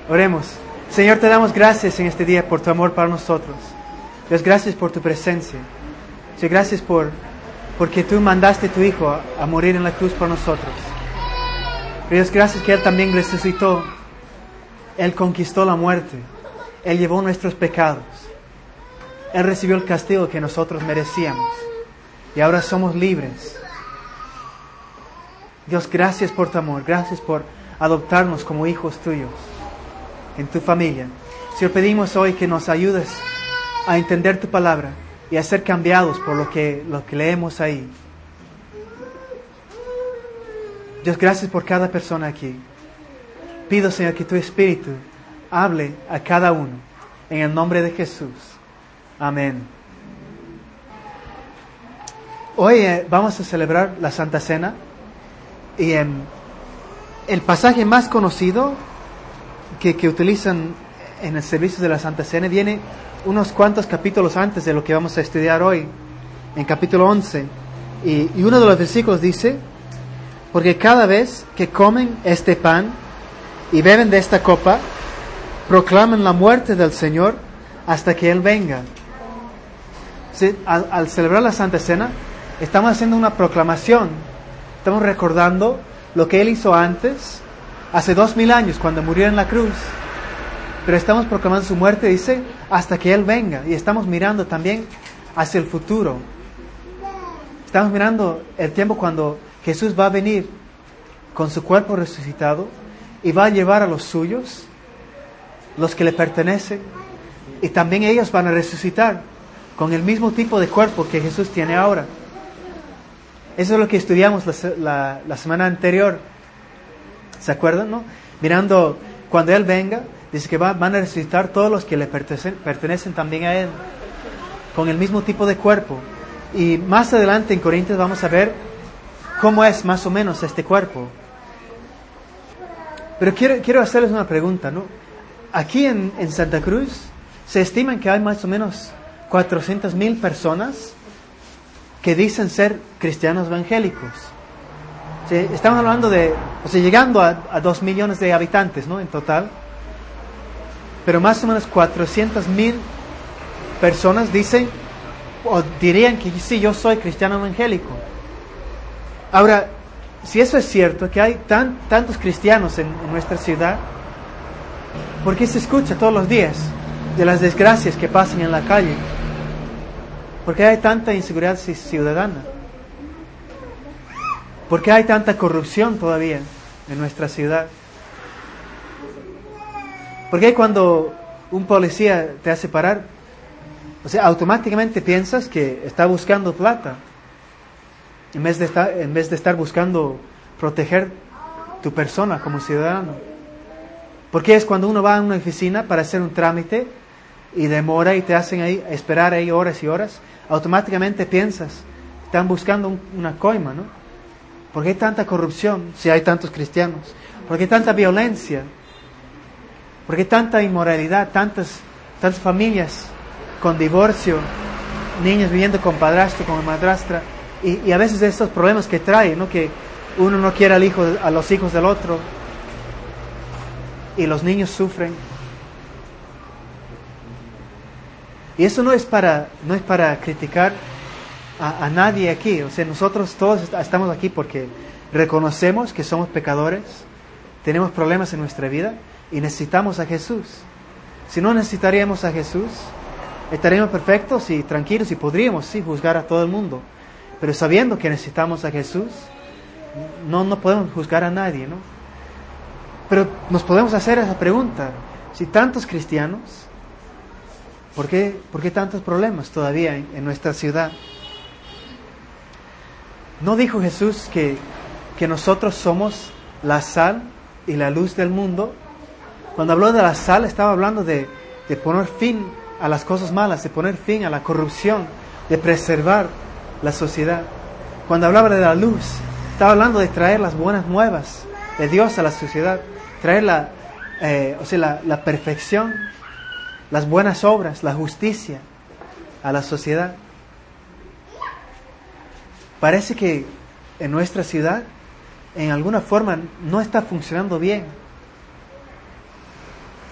Oremos. Señor, te damos gracias en este día por tu amor para nosotros. Dios, gracias por tu presencia. Dios, gracias porque tú mandaste a tu Hijo a morir en la cruz por nosotros. Dios, gracias que Él también resucitó. Él conquistó la muerte. Él llevó nuestros pecados. Él recibió el castigo que nosotros merecíamos. Y ahora somos libres. Dios, gracias por tu amor. Gracias por adoptarnos como hijos tuyos en tu familia. Señor, pedimos hoy que nos ayudes a entender tu palabra y a ser cambiados por lo que leemos ahí. Dios, gracias por cada persona aquí. Pido, Señor, que tu Espíritu hable a cada uno en el nombre de Jesús. Amén. Hoy vamos a celebrar la Santa Cena y el pasaje más conocido que utilizan en el servicio de la Santa Cena viene unos cuantos capítulos antes de lo que vamos a estudiar hoy, en capítulo 11. Y uno de los versículos dice: porque cada vez que comen este pan y beben de esta copa, proclaman la muerte del Señor hasta que Él venga. ¿Sí? Al celebrar la Santa Cena, estamos haciendo una proclamación. Estamos recordando lo que Él hizo antes, hace 2000 años, cuando murió en la cruz. Pero estamos proclamando su muerte, dice, hasta que Él venga. Y estamos mirando también hacia el futuro. Estamos mirando el tiempo cuando Jesús va a venir con su cuerpo resucitado y va a llevar a los suyos, los que le pertenecen, y también ellos van a resucitar con el mismo tipo de cuerpo que Jesús tiene ahora. Eso es lo que estudiamos la semana anterior. ¿Se acuerdan, no? Mirando cuando Él venga, dice que van a resucitar todos los que le pertenecen también a Él, con el mismo tipo de cuerpo. Y más adelante en Corintios vamos a ver cómo es más o menos este cuerpo. Pero quiero hacerles una pregunta, ¿no? Aquí en Santa Cruz se estiman que hay más o menos 400,000 personas que dicen ser cristianos evangélicos. ¿Sí? Estamos hablando de, llegando a 2 millones de habitantes, ¿no? En total. Pero más o menos 400,000 personas dicen o dirían que sí, yo soy cristiano evangélico. Ahora, si eso es cierto, que hay tantos cristianos en nuestra ciudad, ¿por qué se escucha todos los días de las desgracias que pasan en la calle? ¿Por qué hay tanta inseguridad ciudadana? ¿Por qué hay tanta corrupción todavía en nuestra ciudad? ¿Por qué cuando un policía te hace parar, automáticamente piensas que está buscando plata, en vez de estar buscando proteger tu persona como ciudadano? ¿Por qué es cuando uno va a una oficina para hacer un trámite y demora y te hacen ahí esperar ahí horas y horas, automáticamente piensas, están buscando una coima, ¿no? ¿Por qué hay tanta corrupción si hay tantos cristianos? ¿Por qué tanta violencia? ¿Por qué tanta inmoralidad? Tantas familias con divorcio, niños viviendo con padrastro, con madrastra, y a veces esos problemas que trae, ¿no? Que uno no quiere a los hijos del otro, y los niños sufren. Y eso no es para criticar a nadie aquí. Nosotros todos estamos aquí porque reconocemos que somos pecadores, tenemos problemas en nuestra vida y necesitamos a Jesús. Si no necesitaríamos a Jesús, estaríamos perfectos y tranquilos y podríamos, sí, juzgar a todo el mundo. Pero sabiendo que necesitamos a Jesús, no podemos juzgar a nadie, ¿no? Pero nos podemos hacer esa pregunta: si tantos cristianos, ¿por qué tantos problemas todavía en nuestra ciudad? ¿No dijo Jesús que nosotros somos la sal y la luz del mundo? Cuando habló de la sal, estaba hablando de poner fin a las cosas malas, de poner fin a la corrupción, de preservar la sociedad. Cuando hablaba de la luz, estaba hablando de traer las buenas nuevas de Dios a la sociedad, traer la perfección, las buenas obras, la justicia a la sociedad. Parece que en nuestra ciudad, en alguna forma, no está funcionando bien.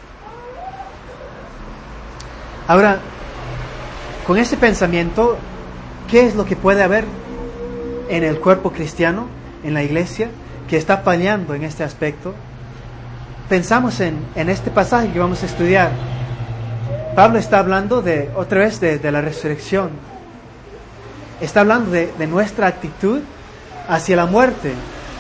Ahora, con ese pensamiento, ¿qué es lo que puede haber en el cuerpo cristiano, en la iglesia, que está fallando en este aspecto? Pensamos en este pasaje que vamos a estudiar. Pablo está hablando otra vez de la resurrección. Está hablando de nuestra actitud hacia la muerte.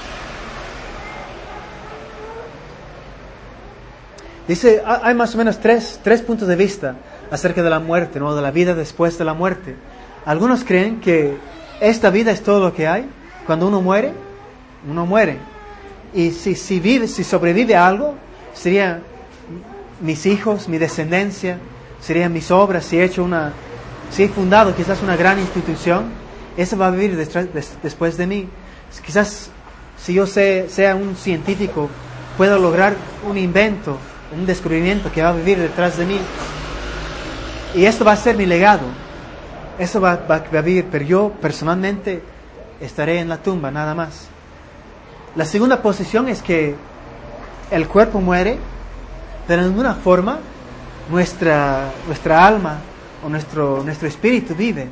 Dice, hay más o menos tres puntos de vista acerca de la muerte, ¿no? De la vida después de la muerte. Algunos creen que esta vida es todo lo que hay. Cuando uno muere, uno muere. Y si sobrevive a algo, sería mis hijos, mi descendencia, serían mis obras, si he fundado quizás una gran institución, eso va a vivir después de mí. Quizás si yo sea un científico, puedo lograr un invento, un descubrimiento que va a vivir detrás de mí. Y esto va a ser mi legado. Eso va a vivir, pero yo personalmente estaré en la tumba, nada más. La segunda posición es que el cuerpo muere, pero de alguna forma nuestra alma o nuestro espíritu vive.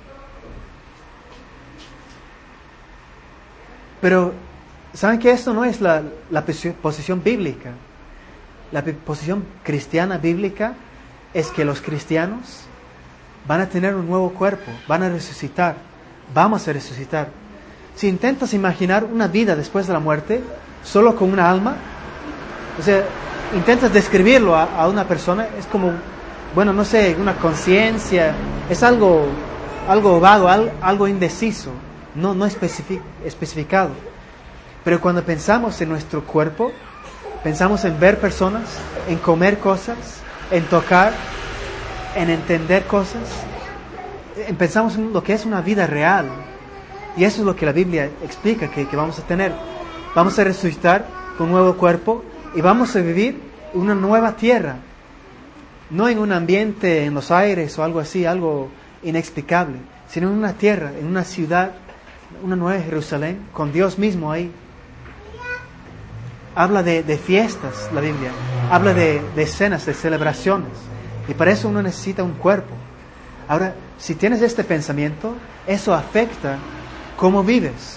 Pero, ¿saben que esto no es la posición bíblica? La posición cristiana bíblica es que los cristianos van a tener un nuevo cuerpo, van a resucitar, vamos a resucitar. Si intentas imaginar una vida después de la muerte, solo con una alma, o sea, intentas describirlo a una persona, es como, bueno, no sé, una conciencia, es algo vago, algo indeciso, no especificado. Pero cuando pensamos en nuestro cuerpo, pensamos en ver personas, en comer cosas, en tocar, en entender cosas, pensamos en lo que es una vida real. Y eso es lo que la Biblia explica que vamos a tener. Vamos a resucitar con un nuevo cuerpo y vamos a vivir en una nueva tierra. No en un ambiente en los aires o algo así, algo inexplicable, sino en una tierra, en una ciudad, una nueva Jerusalén, con Dios mismo ahí. Habla de fiestas, la Biblia. Habla de cenas, de celebraciones. Y para eso uno necesita un cuerpo. Ahora, si tienes este pensamiento, eso afecta cómo vives.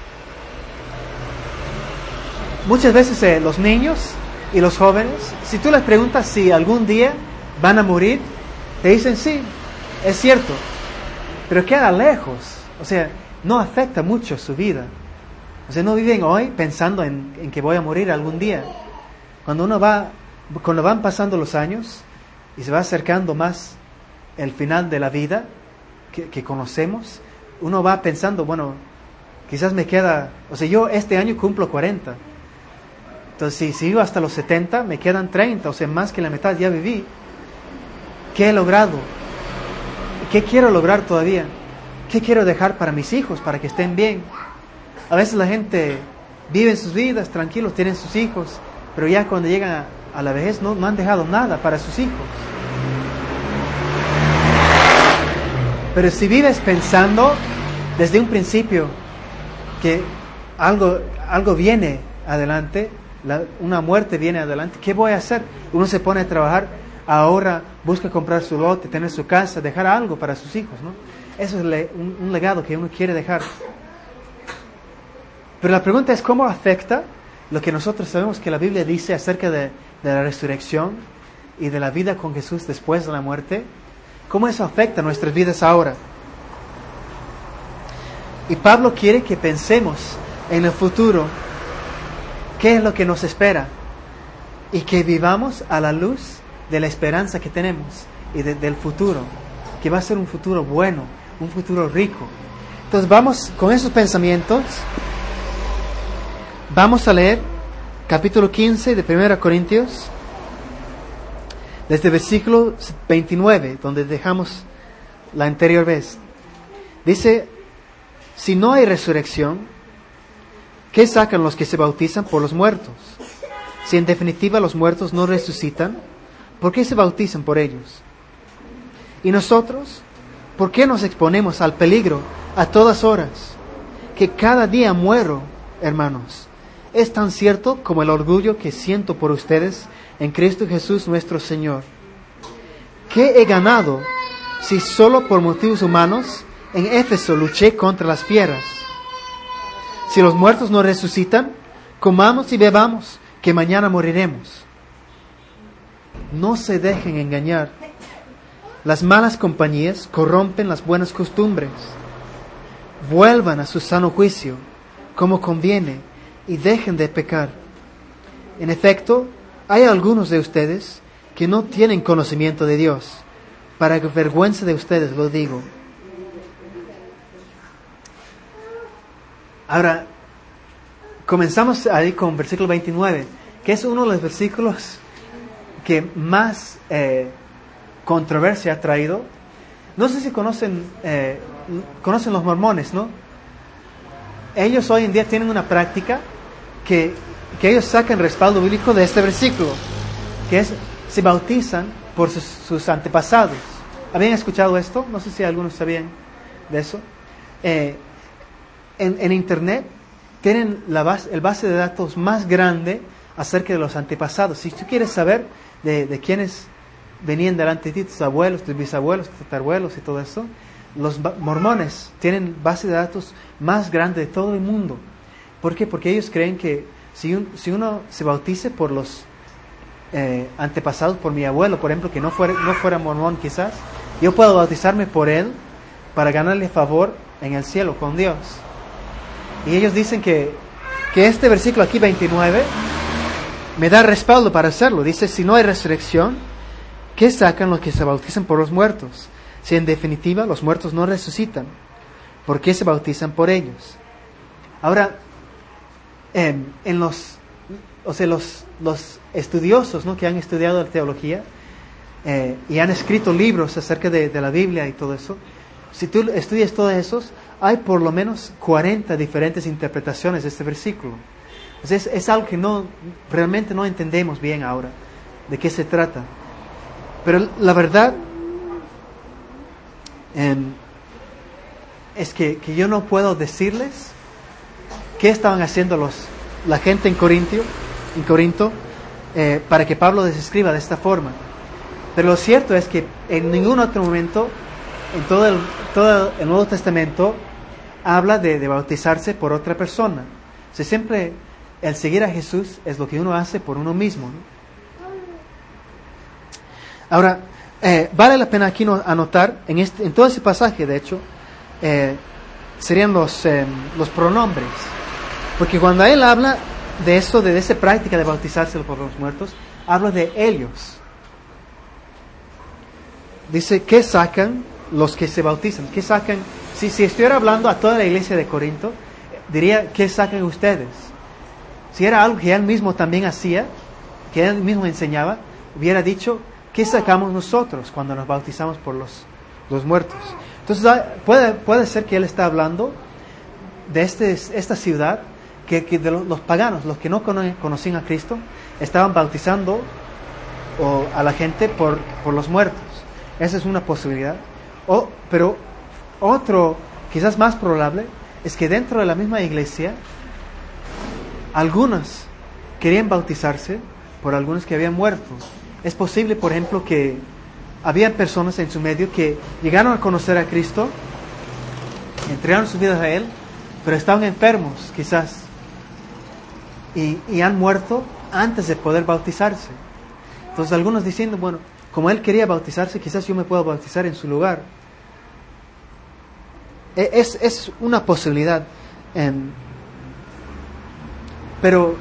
Muchas veces los niños y los jóvenes, si tú les preguntas si algún día van a morir, te dicen sí, es cierto, pero queda lejos. O sea, no afecta mucho su vida. O sea, no viven hoy pensando en que voy a morir algún día. Cuando van pasando los años y se va acercando más el final de la vida que conocemos, uno va pensando, bueno, quizás me queda, o sea, yo este año cumplo 40. Entonces, si vivo hasta los 70, me quedan 30, o sea, más que la mitad ya viví. ¿Qué he logrado? ¿Qué quiero lograr todavía? ¿Qué quiero dejar para mis hijos, para que estén bien? A veces la gente vive sus vidas tranquilos, tienen sus hijos, pero ya cuando llegan a la vejez no han dejado nada para sus hijos. Pero si vives pensando desde un principio que algo viene adelante, una muerte viene adelante, ¿qué voy a hacer? Uno se pone a trabajar, ahorra, busca comprar su lote, tener su casa, dejar algo para sus hijos, ¿no? Eso es un legado que uno quiere dejar. Pero la pregunta es, ¿cómo afecta lo que nosotros sabemos que la Biblia dice acerca de la resurrección y de la vida con Jesús después de la muerte? ¿Cómo eso afecta nuestras vidas ahora? Y Pablo quiere que pensemos en el futuro, qué es lo que nos espera, y que vivamos a la luz de la esperanza que tenemos y del futuro, que va a ser un futuro bueno, un futuro rico. Entonces vamos con esos pensamientos, vamos a leer capítulo 15 de 1 Corintios, desde el versículo 29, donde dejamos la anterior vez. Dice, si no hay resurrección, ¿qué sacan los que se bautizan por los muertos? Si en definitiva los muertos no resucitan, ¿por qué se bautizan por ellos? Y nosotros, ¿por qué nos exponemos al peligro a todas horas? Que cada día muero, hermanos. Es tan cierto como el orgullo que siento por ustedes en Cristo Jesús nuestro Señor. ¿qué he ganado si solo por motivos humanos en Éfeso luché contra las fieras? Si los muertos no resucitan, comamos y bebamos, que mañana moriremos. No se dejen engañar. Las malas compañías corrompen las buenas costumbres. Vuelvan a su sano juicio, como conviene, y dejen de pecar. En efecto, hay algunos de ustedes que no tienen conocimiento de Dios. Para vergüenza de ustedes lo digo. Ahora, comenzamos ahí con versículo 29, que es uno de los versículos que más controversia ha traído. No sé si conocen los mormones, ¿no? Ellos hoy en día tienen una práctica que ellos sacan respaldo bíblico de este versículo, que es, se bautizan por sus antepasados. ¿Habían escuchado esto? No sé si algunos sabían de eso. En Internet tienen el base de datos más grande acerca de los antepasados. Si tú quieres saber de quiénes venían delante de ti, tus abuelos, tus bisabuelos, tus tatarabuelos y todo eso, los mormones tienen base de datos más grande de todo el mundo. ¿Por qué? Porque ellos creen que si uno se bautice por los antepasados, por mi abuelo, por ejemplo, que no fuera mormón quizás, yo puedo bautizarme por él para ganarle favor en el cielo con Dios. Y ellos dicen que este versículo aquí, 29, me da respaldo para hacerlo. Dice, si no hay resurrección, ¿qué sacan los que se bautizan por los muertos? Si en definitiva los muertos no resucitan, ¿por qué se bautizan por ellos? Ahora, los estudiosos, ¿no?, que han estudiado la teología y han escrito libros acerca de la Biblia y todo eso, si tú estudias todos esos, hay por lo menos 40 diferentes interpretaciones de este versículo. Entonces, es algo que realmente no entendemos bien ahora de qué se trata. Pero la verdad es que yo no puedo decirles qué estaban haciendo la gente en Corinto para que Pablo les escriba de esta forma. Pero lo cierto es que en ningún otro momento en todo el Nuevo Testamento habla de bautizarse por otra persona. O sea, siempre el seguir a Jesús es lo que uno hace por uno mismo, ¿no? Ahora, vale la pena aquí anotar, en todo ese pasaje, de hecho, serían los pronombres. Porque cuando él habla de eso, de esa práctica de bautizarse por los muertos, habla de ellos. Dice, ¿qué sacan los que se bautizan? ¿Qué sacan? Si estuviera hablando a toda la iglesia de Corinto, diría, ¿qué sacan ustedes? Si era algo que él mismo también hacía, que él mismo enseñaba, hubiera dicho, ¿qué sacamos nosotros cuando nos bautizamos por los muertos? Entonces puede ser que él está hablando de esta ciudad, que de los paganos, los que no conocían a Cristo, estaban bautizando a la gente por los muertos. Esa es una posibilidad. Pero otro, quizás más probable, es que dentro de la misma iglesia, algunos querían bautizarse por algunos que habían muerto. Es posible, por ejemplo, que había personas en su medio que llegaron a conocer a Cristo, entregaron sus vidas a Él, pero estaban enfermos, quizás, y han muerto antes de poder bautizarse. Entonces, algunos diciendo, bueno, como Él quería bautizarse, quizás yo me puedo bautizar en su lugar. Es una posibilidad. Pero,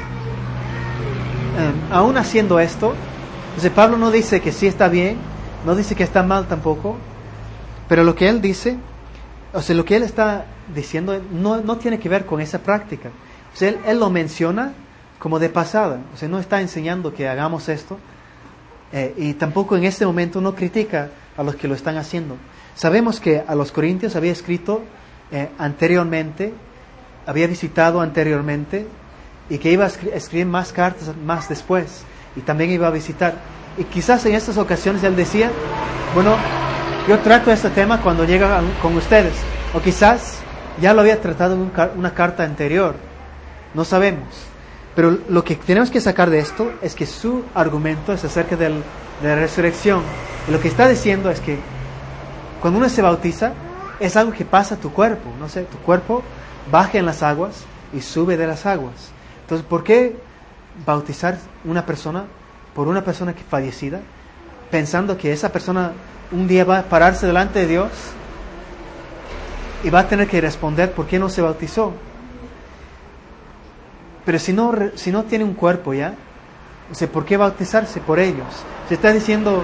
aún haciendo esto, entonces Pablo no dice que sí está bien, no dice que está mal tampoco, pero lo que él dice, o sea, lo que él está diciendo no tiene que ver con esa práctica. O sea, él lo menciona como de pasada, o sea, no está enseñando que hagamos esto, y tampoco en este momento no critica a los que lo están haciendo. Sabemos que a los corintios había escrito anteriormente, había visitado anteriormente, y que iba a escribir más cartas más después, y también iba a visitar. Y quizás en estas ocasiones él decía, bueno, yo trato este tema cuando llega con ustedes, o quizás ya lo había tratado en una carta anterior, no sabemos. Pero lo que tenemos que sacar de esto es que su argumento es acerca del de la resurrección. Y lo que está diciendo es que cuando uno se bautiza, es algo que pasa a tu cuerpo. No sé, tu cuerpo baja en las aguas y sube de las aguas. Entonces, ¿por qué bautizar una persona por una persona que fallecida, pensando que esa persona un día va a pararse delante de Dios y va a tener que responder por qué no se bautizó? Pero si no tiene un cuerpo ya, o sea, ¿por qué bautizarse por ellos? Se está diciendo,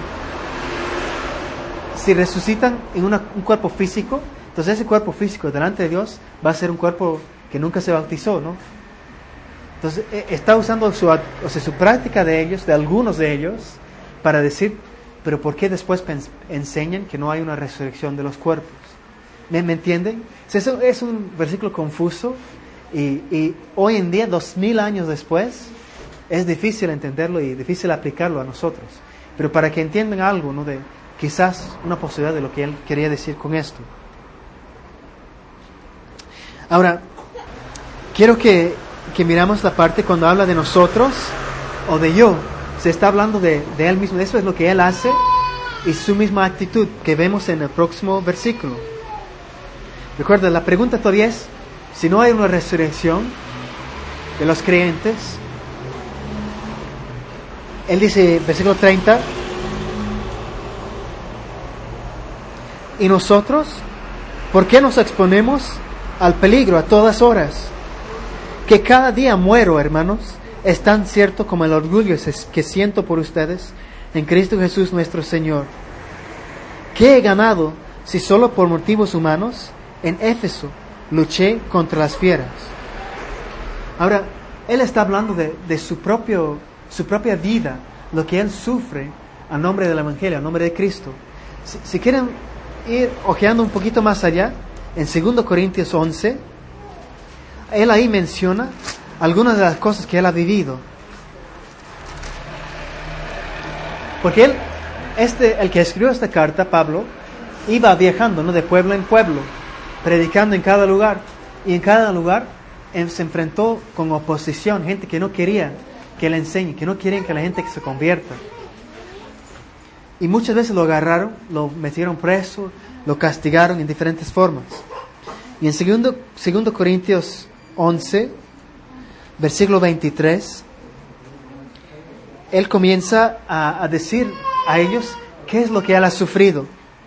si resucitan en un cuerpo físico, entonces ese cuerpo físico delante de Dios va a ser un cuerpo que nunca se bautizó, ¿no? Entonces está usando su práctica de ellos, de algunos de ellos, para decir, pero ¿por qué después enseñan que no hay una resurrección de los cuerpos? ¿Me entienden? Eso es un versículo confuso y hoy en día, 2000 años después, es difícil entenderlo y difícil aplicarlo a nosotros. Pero para que entiendan algo, ¿no?, de quizás una posibilidad de lo que él quería decir con esto. Ahora, quiero que miramos la parte cuando habla de nosotros o de yo. Se está hablando de él mismo. Eso es lo que él hace y su misma actitud que vemos en el próximo versículo. Recuerda, la pregunta todavía es, si no hay una resurrección de los creyentes, él dice, versículo 30, ¿y nosotros por qué nos exponemos al peligro a todas horas? Que cada día muero, hermanos, es tan cierto como el orgullo que siento por ustedes en Cristo Jesús nuestro Señor. ¿Qué he ganado si solo por motivos humanos en Éfeso luché contra las fieras? Ahora, él está hablando de su propia vida, lo que él sufre a nombre del Evangelio, a nombre de Cristo. Si quieren ir ojeando un poquito más allá, en 2 Corintios 11, él ahí menciona algunas de las cosas que él ha vivido. Porque el que escribió esta carta, Pablo, iba viajando, ¿no?, de pueblo en pueblo, predicando en cada lugar. Y en cada lugar se enfrentó con oposición, gente que no quería que él enseñe, que no querían que la gente se convierta. Y muchas veces lo agarraron, lo metieron preso, lo castigaron en diferentes formas. Y en 2 Corintios 11, versículo 23, él comienza a decir a ellos qué es lo que él ha sufrido.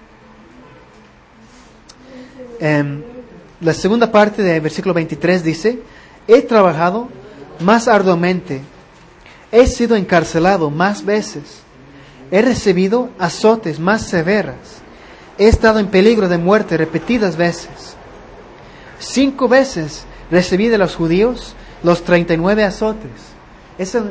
La segunda parte del versículo 23 dice, he trabajado más arduamente, he sido encarcelado más veces, he recibido azotes más severas, he estado en peligro de muerte repetidas veces. 5 veces recibí de los judíos los 39 azotes. Eso,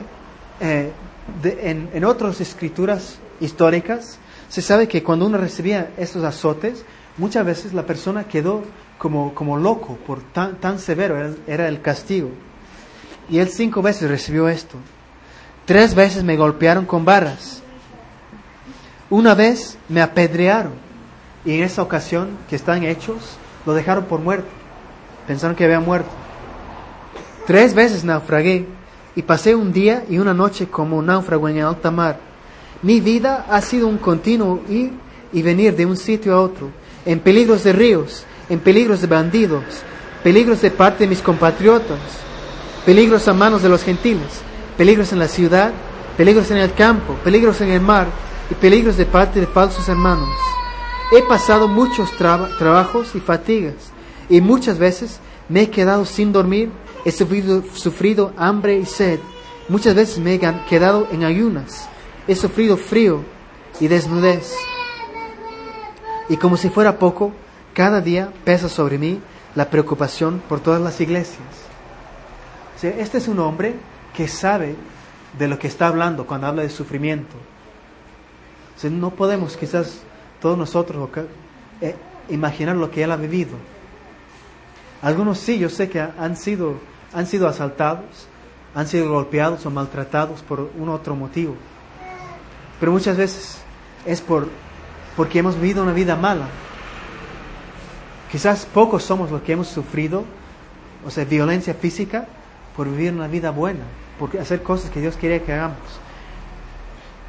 en otras escrituras históricas se sabe que cuando uno recibía estos azotes, muchas veces la persona quedó como loco por tan severo era el castigo. Y él 5 veces recibió esto. 3 veces me golpearon con varas. 1 vez me apedrearon. Y en esa ocasión, que está en Hechos, lo dejaron por muerto. Pensaron que había muerto. 3 veces naufragué y pasé un día y una noche como un náufrago en alta mar. Mi vida ha sido un continuo ir y venir de un sitio a otro, en peligros de ríos, en peligros de bandidos, peligros de parte de mis compatriotas, peligros a manos de los gentiles, peligros en la ciudad, peligros en el campo, peligros en el mar y peligros de parte de falsos hermanos. He pasado muchos trabajos y fatigas y muchas veces me he quedado sin dormir, he sufrido hambre y sed, muchas veces me he quedado en ayunas, he sufrido frío y desnudez. Y como si fuera poco, cada día pesa sobre mí la preocupación por todas las iglesias. O sea, este es un hombre que sabe de lo que está hablando cuando habla de sufrimiento. O sea, no podemos quizás todos nosotros imaginar lo que él ha vivido. Algunos sí, yo sé que han sido asaltados, han sido golpeados o maltratados por un otro motivo. Pero muchas veces es porque hemos vivido una vida mala. Quizás pocos somos los que hemos sufrido, o sea, violencia física, por vivir una vida buena, por hacer cosas que Dios quería que hagamos.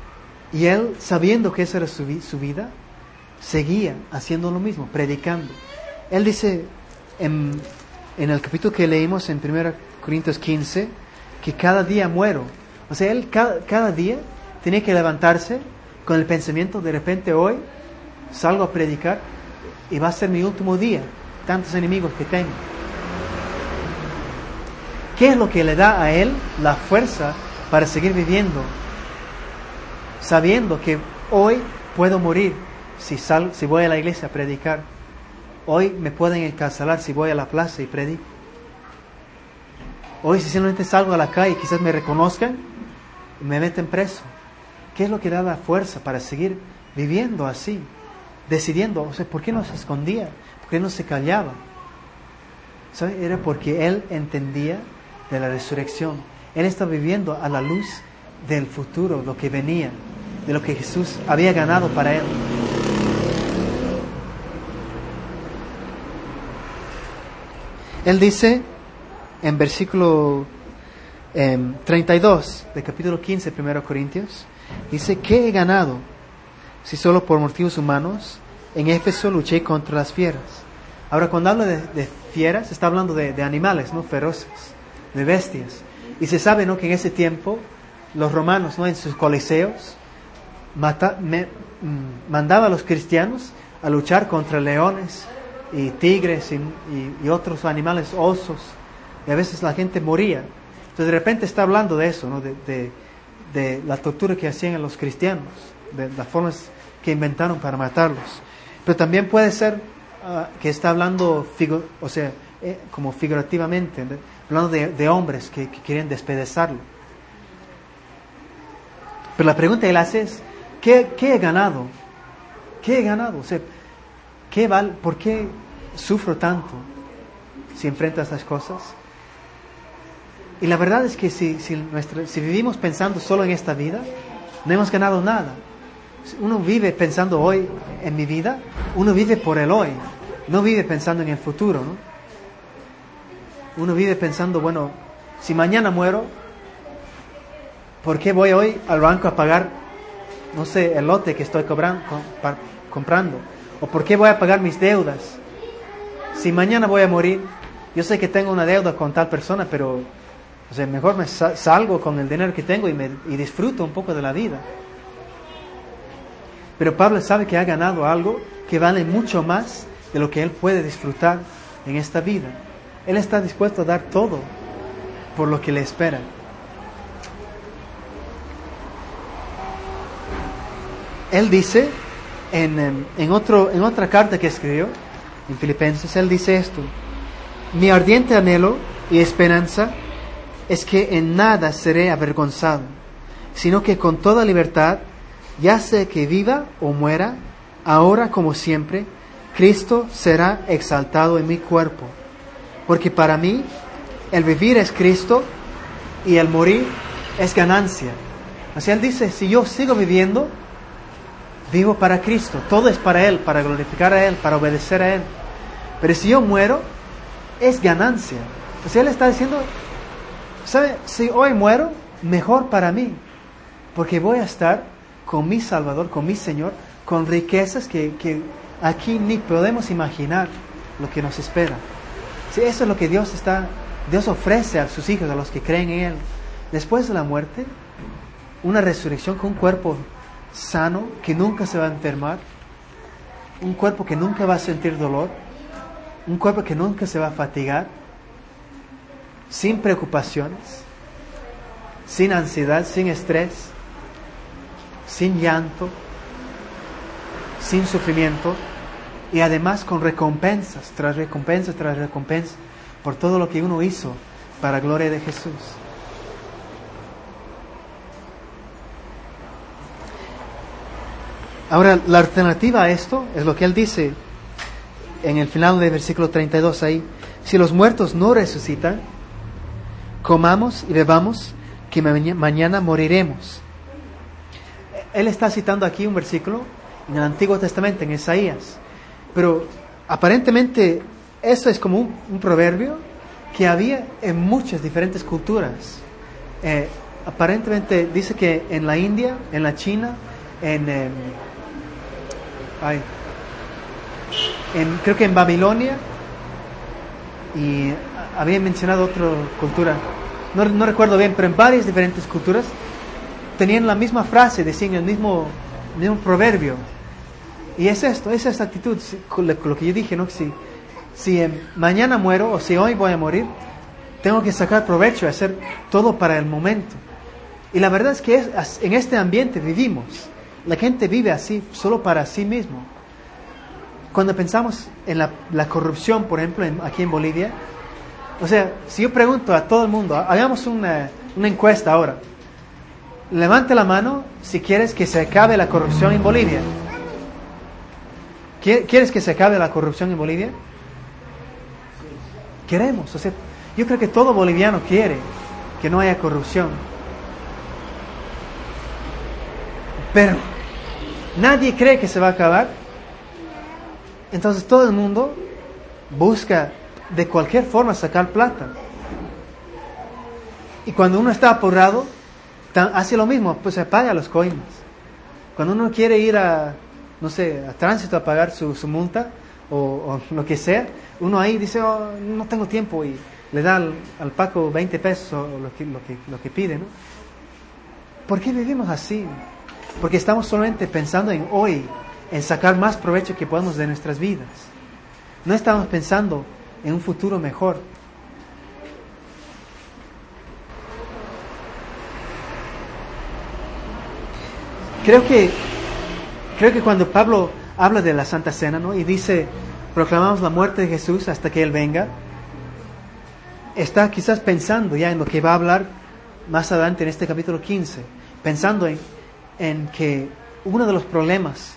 Y él, sabiendo que esa era su vida, seguía haciendo lo mismo, predicando. Él dice en el capítulo que leímos en 1 Corintios 15, que cada día muero. O sea, él cada día tenía que levantarse con el pensamiento, de repente hoy salgo a predicar y va a ser mi último día, tantos enemigos que tengo. ¿Qué es lo que le da a él la fuerza para seguir viviendo? Sabiendo que hoy puedo morir si voy a la iglesia a predicar. Hoy me pueden encarcelar si voy a la plaza y predico. Hoy si simplemente salgo a la calle quizás me reconozcan y me meten preso. ¿Qué es lo que da la fuerza para seguir viviendo así? Decidiendo, o sea, ¿por qué no se escondía? ¿Por qué no se callaba? ¿Sabe? Era porque él entendía de la resurrección. Él estaba viviendo a la luz del futuro, lo que venía, de lo que Jesús había ganado para él. Él dice en versículo 32 del capítulo 15 de 1 Corintios, dice, ¿qué he ganado si solo por motivos humanos en Éfeso luché contra las fieras? Ahora, cuando habla de fieras, está hablando de animales, ¿no? Feroces, de bestias. Y se sabe, ¿no?, que en ese tiempo los romanos, ¿no?, en sus coliseos mandaba a los cristianos a luchar contra leones y tigres y otros animales, osos, y a veces la gente moría. Entonces de repente está hablando de eso, ¿no?, de la tortura que hacían a los cristianos, de las formas que inventaron para matarlos. Pero también puede ser que está hablando, como figurativamente, ¿no?, hablando de hombres que quieren despedazarlo. Pero la pregunta que él hace es, ¿qué he ganado? ¿Qué he ganado? O sea, ¿por qué sufro tanto si enfrento a estas cosas? Y la verdad es que si vivimos pensando solo en esta vida, no hemos ganado nada. Uno vive pensando hoy en mi vida, uno vive por el hoy, no vive pensando en el futuro, ¿no? Uno vive pensando, bueno, si mañana muero, ¿por qué voy hoy al banco a pagar, no sé, el lote que estoy comprando? ¿O por qué voy a pagar mis deudas? Si mañana voy a morir, yo sé que tengo una deuda con tal persona, pero o sea, mejor me salgo con el dinero que tengo y disfruto un poco de la vida. Pero Pablo sabe que ha ganado algo que vale mucho más de lo que él puede disfrutar en esta vida. Él está dispuesto a dar todo por lo que le espera. Él dice en otra carta que escribió en Filipenses, él dice esto: mi ardiente anhelo y esperanza es que en nada seré avergonzado, sino que con toda libertad, ya sea que viva o muera, ahora como siempre, Cristo será exaltado en mi cuerpo. Porque para mí, el vivir es Cristo y el morir es ganancia. O sea, él dice, si yo sigo viviendo, vivo para Cristo. Todo es para Él, para glorificar a Él, para obedecer a Él. Pero si yo muero, es ganancia. O sea, él está diciendo, ¿sabe? Si hoy muero, mejor para mí. Porque voy a estar con mi Salvador, con mi Señor, con riquezas que aquí ni podemos imaginar lo que nos espera. Sí, eso es lo que Dios ofrece a sus hijos, a los que creen en Él. Después de la muerte, una resurrección con un cuerpo sano, que nunca se va a enfermar, un cuerpo que nunca va a sentir dolor, un cuerpo que nunca se va a fatigar, sin preocupaciones, sin ansiedad, sin estrés, sin llanto, sin sufrimiento, y además con recompensas tras recompensas tras recompensas por todo lo que uno hizo para la gloria de Jesús. Ahora, la alternativa a esto es lo que él dice en el final del versículo 32 ahí: si los muertos no resucitan, comamos y bebamos, que mañana moriremos. Él está citando aquí un versículo en el Antiguo Testamento, en Isaías. Pero aparentemente eso es como un proverbio que había en muchas diferentes culturas. Aparentemente dice que en la India, en la China, creo que en Babilonia, y había mencionado otra cultura, no recuerdo bien, pero en varias diferentes culturas tenían la misma frase, decían el mismo proverbio. Y es esto, es esta actitud, lo que yo dije, ¿no? Si mañana muero o si hoy voy a morir, tengo que sacar provecho, hacer todo para el momento. Y la verdad es que en este ambiente vivimos. La gente vive así, solo para sí mismo. Cuando pensamos en la corrupción, por ejemplo, aquí en Bolivia, o sea, si yo pregunto a todo el mundo, hagamos una encuesta ahora. Levante la mano si quieres que se acabe la corrupción en Bolivia. ¿Quieres que se acabe la corrupción en Bolivia? Queremos, o sea, yo creo que todo boliviano quiere que no haya corrupción. Pero nadie cree que se va a acabar. Entonces todo el mundo busca de cualquier forma sacar plata. Y cuando uno está apurado, hace lo mismo, pues se paga los coimas. Cuando uno quiere ir a tránsito a pagar su multa o lo que sea, uno ahí dice, no tengo tiempo, y le da al Paco 20 pesos o lo que pide, ¿no? ¿Por qué vivimos así? Porque estamos solamente pensando en hoy, en sacar más provecho que podamos de nuestras vidas. No estamos pensando en un futuro mejor. Creo que cuando Pablo habla de la Santa Cena, ¿no? Y dice, proclamamos la muerte de Jesús hasta que Él venga, está quizás pensando ya en lo que va a hablar más adelante en este capítulo 15, pensando en que uno de los problemas,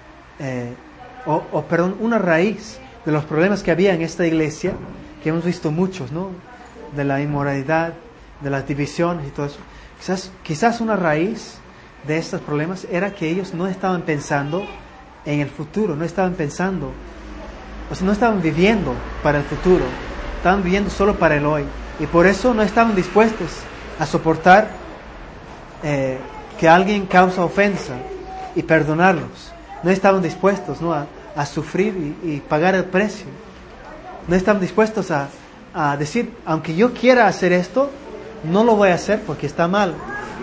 una raíz de los problemas que había en esta iglesia, que hemos visto muchos, ¿no? De la inmoralidad, de las divisiones y todo eso, quizás una raíz de estos problemas era que ellos no estaban pensando en el futuro, no estaban pensando, o sea, no estaban viviendo para el futuro, estaban viviendo solo para el hoy, y por eso no estaban dispuestos a soportar que alguien causa ofensa y perdonarlos. No estaban dispuestos, ¿no? a sufrir y pagar el precio. No estaban dispuestos a decir, aunque yo quiera hacer esto, no lo voy a hacer porque está mal.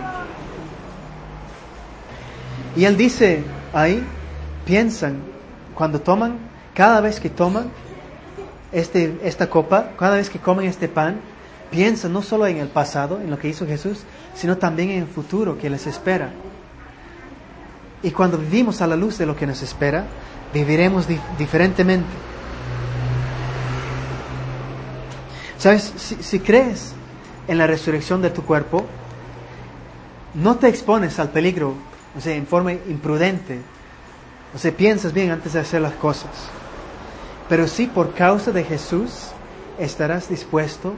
Y él dice ahí, piensan, cuando toman, cada vez que toman esta copa, cada vez que comen este pan, piensan no solo en el pasado, en lo que hizo Jesús, sino también en el futuro que les espera. Y cuando vivimos a la luz de lo que nos espera, viviremos diferentemente. ¿Sabes? Si crees en la resurrección de tu cuerpo, no te expones al peligro, o sea, en forma imprudente. O sea, piensas bien antes de hacer las cosas. Pero sí, por causa de Jesús, estarás dispuesto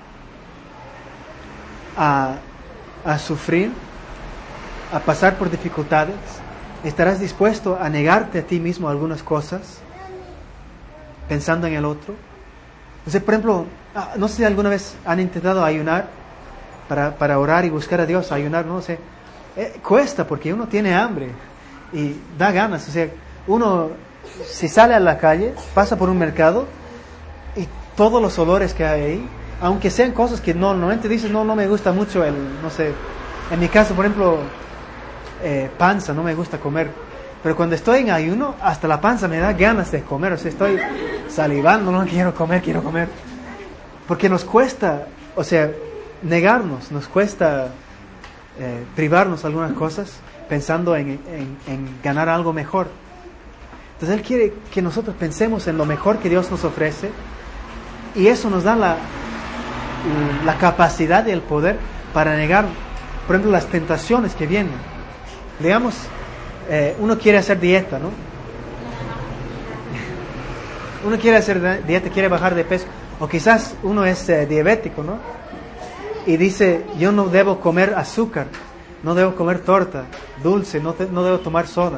a sufrir, a pasar por dificultades. Estarás dispuesto a negarte a ti mismo algunas cosas, pensando en el otro. O sea, por ejemplo, no sé si alguna vez han intentado ayunar para orar y buscar a Dios, ayunar, no sé. Cuesta porque uno tiene hambre y da ganas. O sea, uno si sale a la calle, pasa por un mercado y todos los olores que hay ahí, aunque sean cosas que normalmente dices, no me gusta mucho no sé, en mi caso, por ejemplo, panza, no me gusta comer. Pero cuando estoy en ayuno, hasta la panza me da ganas de comer. O sea, estoy salivando, no quiero comer. Porque nos cuesta, o sea, negarnos, nos cuesta privarnos algunas cosas pensando en ganar algo mejor. Entonces Él quiere que nosotros pensemos en lo mejor que Dios nos ofrece, y eso nos da la capacidad y el poder para negar, por ejemplo, las tentaciones que vienen. Digamos, uno quiere hacer dieta, ¿no? Uno quiere hacer dieta, quiere bajar de peso, o quizás uno es diabético, ¿no? Y dice, yo no debo comer azúcar, no debo comer torta, dulce, no debo tomar soda.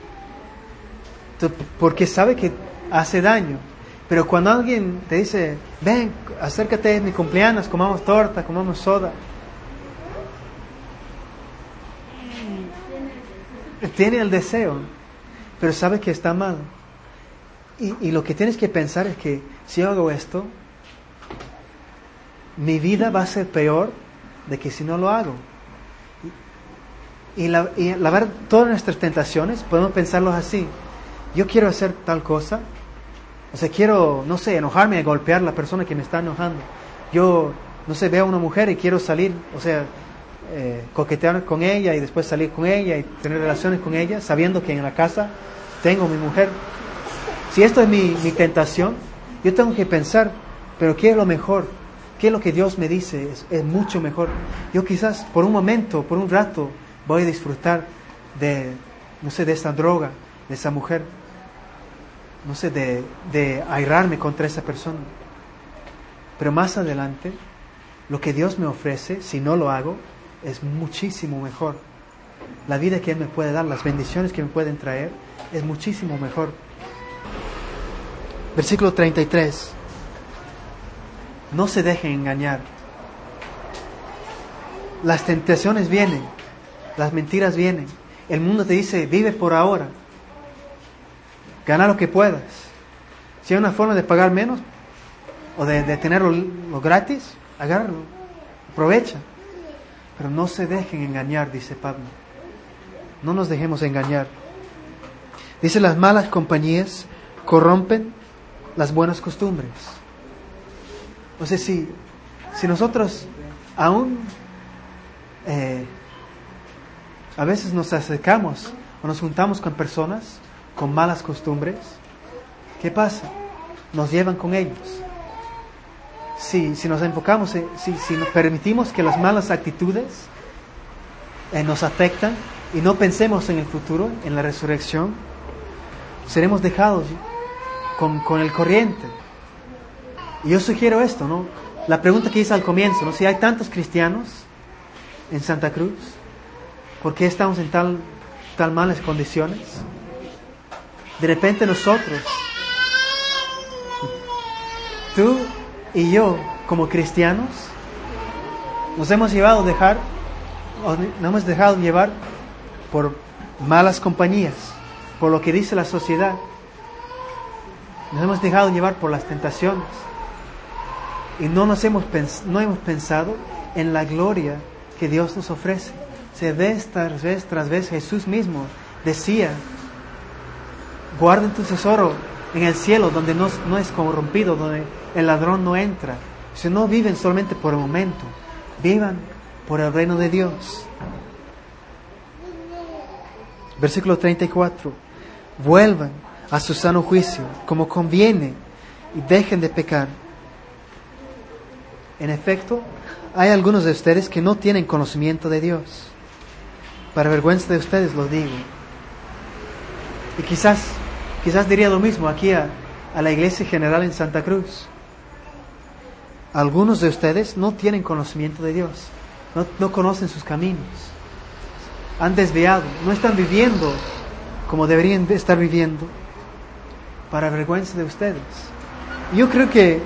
Porque sabe que hace daño. Pero cuando alguien te dice, ven, acércate, es mi cumpleaños, comamos torta, comamos soda. Tiene el deseo, pero sabe que está mal. Y lo que tienes que pensar es que si yo hago esto, mi vida va a ser peor de que si no lo hago. Y la verdad, todas nuestras tentaciones podemos pensarlos así. Yo quiero hacer tal cosa, o sea, quiero, no sé, enojarme y golpear a la persona que me está enojando. Yo, no sé, veo a una mujer y quiero salir, o sea, coquetear con ella y después salir con ella y tener relaciones con ella, sabiendo que en la casa tengo a mi mujer. Si esto es mi tentación, yo tengo que pensar, pero ¿qué es lo mejor? ¿Qué es lo que Dios me dice? Es mucho mejor. Yo quizás por un momento, por un rato, voy a disfrutar de, no sé, de esa droga, de esa mujer, no sé, de airarme contra esa persona. Pero más adelante, lo que Dios me ofrece, si no lo hago, es muchísimo mejor. La vida que Él me puede dar, las bendiciones que me pueden traer, es muchísimo mejor. Versículo 33. No se dejen engañar. Las tentaciones vienen, las mentiras vienen. El mundo te dice, vive por ahora. Gana lo que puedas. Si hay una forma de pagar menos o de tenerlo gratis, agárralo, aprovecha. Pero no se dejen engañar, dice Pablo. No nos dejemos engañar. Dice, las malas compañías corrompen las buenas costumbres. O sea, si nosotros aún a veces nos acercamos o nos juntamos con personas con malas costumbres, ¿qué pasa? Nos llevan con ellos. Si nos enfocamos, si nos permitimos que las malas actitudes nos afectan y no pensemos en el futuro, en la resurrección, seremos dejados con el corriente. Y yo sugiero esto, ¿no? La pregunta que hice al comienzo, ¿no? Si hay tantos cristianos en Santa Cruz, ¿por qué estamos en tan malas condiciones? De repente nosotros, tú y yo, como cristianos, nos hemos dejado llevar por malas compañías, por lo que dice la sociedad. Nos hemos dejado llevar por las tentaciones. Y no hemos pensado en la gloria que Dios nos ofrece. Vez tras vez Jesús mismo decía, guarden tu tesoro en el cielo, donde no es corrompido, donde el ladrón no entra. Si no viven solamente por el momento, vivan por el reino de Dios. Versículo 34. Vuelvan a su sano juicio, como conviene, y dejen de pecar. En efecto, hay algunos de ustedes que no tienen conocimiento de Dios. Para vergüenza de ustedes lo digo. Y quizás diría lo mismo aquí a la iglesia general en Santa Cruz. Algunos de ustedes no tienen conocimiento de Dios. No conocen sus caminos. Han desviado. No están viviendo como deberían de estar viviendo. Para vergüenza de ustedes. Yo creo que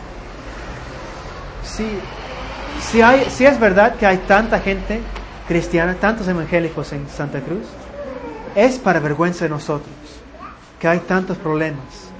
si es verdad que hay tanta gente cristiana, tantos evangélicos en Santa Cruz, es para vergüenza de nosotros que hay tantos problemas.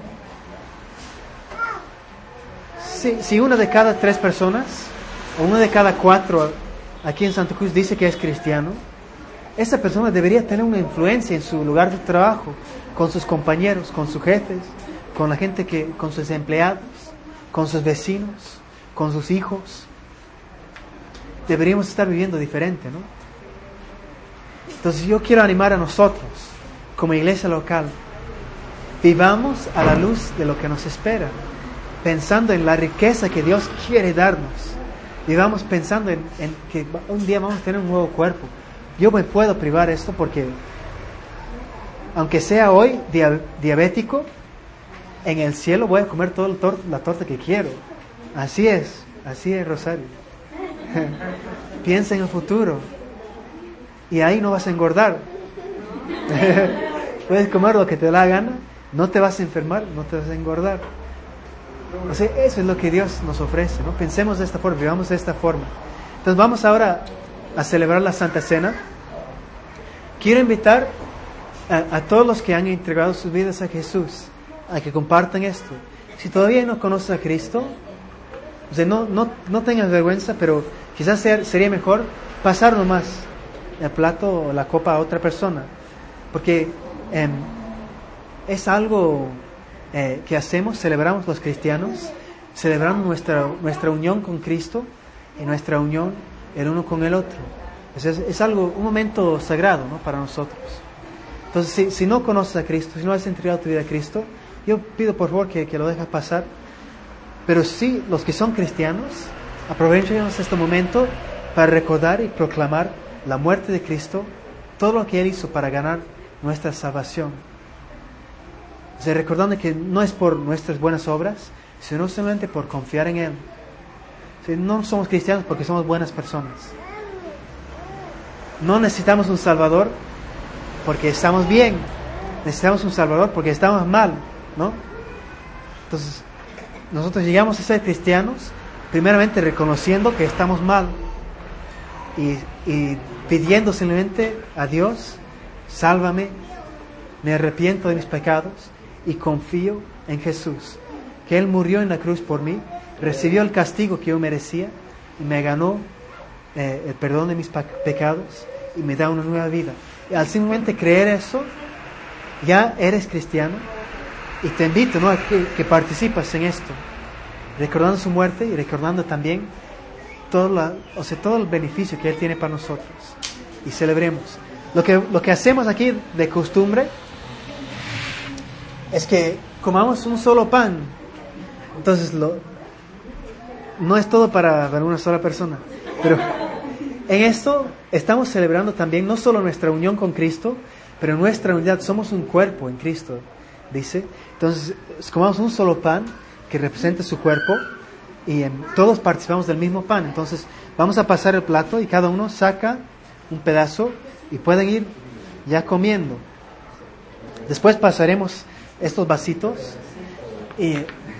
Si una de cada 3 personas o una de cada 4 aquí en Santa Cruz dice que es cristiano, esa persona debería tener una influencia en su lugar de trabajo, con sus compañeros, con sus jefes, con la gente con sus empleados, con sus vecinos, con sus hijos. Deberíamos estar viviendo diferente, ¿no? Entonces yo quiero animar a nosotros, como iglesia local, vivamos a la luz de lo que nos espera, pensando en la riqueza que Dios quiere darnos. Vivamos pensando en que un día vamos a tener un nuevo cuerpo. Yo me puedo privar esto porque, aunque sea hoy diabético, en el cielo voy a comer toda la torta que quiero. Así es, Rosario. Piensa en el futuro y ahí no vas a engordar. Puedes comer lo que te da la gana, no te vas a enfermar, no te vas a engordar. O sea, eso es lo que Dios nos ofrece, ¿no? Pensemos de esta forma, vivamos de esta forma. Entonces vamos ahora a celebrar la Santa Cena. Quiero invitar a todos los que han entregado sus vidas a Jesús, a que compartan esto. Si todavía no conoces a Cristo, o sea, no tengas vergüenza, pero quizás sería mejor pasar nomás el plato o la copa a otra persona, porque es algo que hacemos, celebramos los cristianos, celebramos nuestra unión con Cristo y nuestra unión el uno con el otro. Es algo, un momento sagrado, ¿no?, para nosotros. Entonces, si no conoces a Cristo, si no has entregado tu vida a Cristo, yo pido por favor que lo dejes pasar. Pero sí, los que son cristianos, aprovechemos este momento para recordar y proclamar la muerte de Cristo, todo lo que Él hizo para ganar nuestra salvación. O sea, recordando que no es por nuestras buenas obras, sino simplemente por confiar en Él. O sea, no somos cristianos porque somos buenas personas. No necesitamos un Salvador porque estamos bien. Necesitamos un Salvador porque estamos mal, ¿no? Entonces, nosotros llegamos a ser cristianos primeramente reconociendo que estamos mal y pidiendo simplemente a Dios: sálvame, me arrepiento de mis pecados y confío en Jesús, que Él murió en la cruz por mí, recibió el castigo que yo merecía y me ganó el perdón de mis pecados y me da una nueva vida. Y al simplemente creer eso, ya eres cristiano. Y te invito, ¿no?, a que participes en esto, recordando su muerte y recordando también todo el beneficio que Él tiene para nosotros. Y celebremos. Lo que hacemos aquí de costumbre es que comamos un solo pan. Entonces, no es todo para una sola persona. Pero en esto estamos celebrando también no solo nuestra unión con Cristo, pero nuestra unidad. Somos un cuerpo en Cristo, dice. Entonces, comamos un solo pan que representa su cuerpo y todos participamos del mismo pan. Entonces, vamos a pasar el plato y cada uno saca un pedazo y pueden ir ya comiendo. Después pasaremos estos vasitos y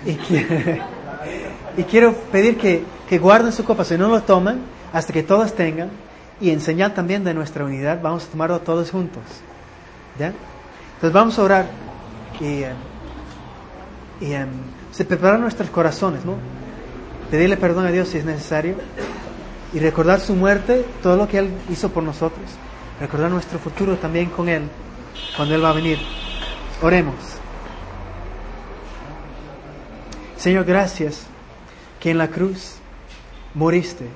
quiero pedir que guarden su copa, si no lo toman, hasta que todos tengan, y en señal también de nuestra unidad, vamos a tomarlo todos juntos. ¿Ya? Entonces vamos a orar y se preparan nuestros corazones, ¿no? Pedirle perdón a Dios si es necesario y recordar su muerte, todo lo que Él hizo por nosotros, recordar nuestro futuro también con Él cuando Él va a venir. Oremos. Señor, gracias que en la cruz moriste,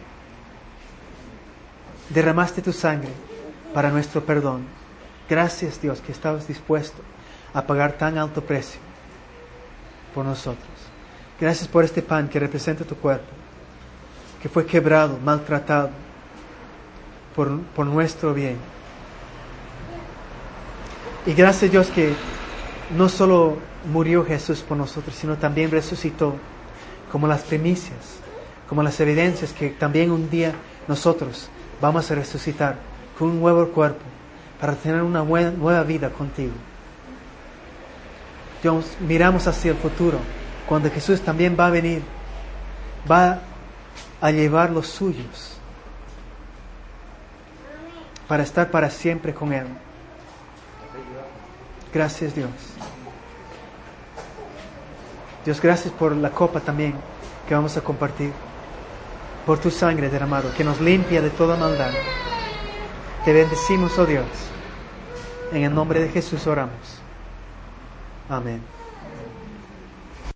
derramaste tu sangre para nuestro perdón. Gracias, Dios, que estabas dispuesto a pagar tan alto precio por nosotros. Gracias por este pan que representa tu cuerpo, que fue quebrado, maltratado por nuestro bien. Y gracias, Dios, que no solo murió Jesús por nosotros, sino también resucitó como las primicias, como las evidencias que también un día nosotros vamos a resucitar con un nuevo cuerpo para tener una nueva vida contigo. Dios, miramos hacia el futuro, cuando Jesús también va a venir, va a llevar los suyos para estar para siempre con Él. Gracias, Dios. Dios, gracias por la copa también que vamos a compartir, por tu sangre derramado que nos limpia de toda maldad. Te bendecimos, oh Dios. En el nombre de Jesús oramos. Amén.